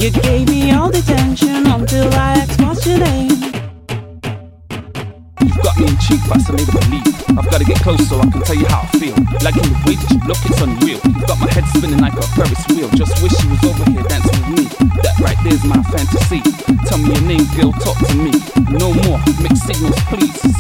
You gave me all the attention until I asked what's your name. You've got me in cheek, fascinated belief. I've gotta get close so I can tell you how I feel. Like in the way that you look, it's unreal. You've got my head spinning like a Ferris wheel. Just wish you was over here dancing with me. That right there's my fantasy. Tell me your name, girl, talk to me. No more mixed signals, please.